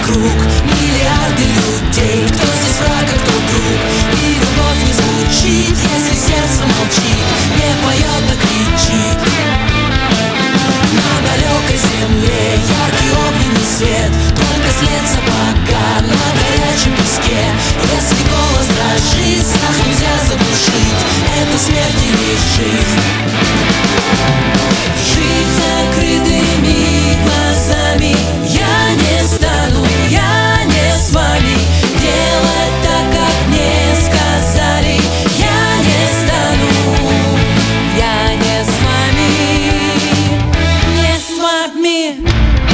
вокруг, миллиарды людей. Кто здесь враг, а кто друг? И любовь не звучит, если сердце молчит, не поет, да кричит. На далекой земле яркий огненный свет, только след сапога на горячем песке. Если голос дрожит, страх нельзя заглушить, это смерть или жизнь. Жить закрытыми глазами я не стану, я не с вами. Делать так, как мне сказали, я не стану, я не с вами, не с вами.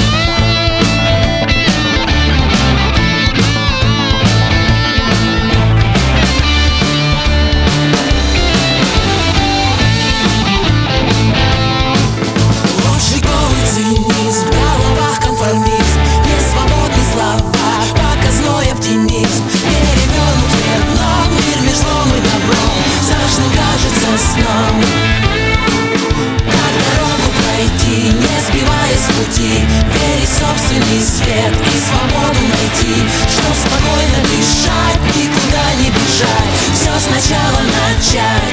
Верить в собственный свет и свободу найти, чтоб спокойно дышать, никуда не бежать, все сначала начать.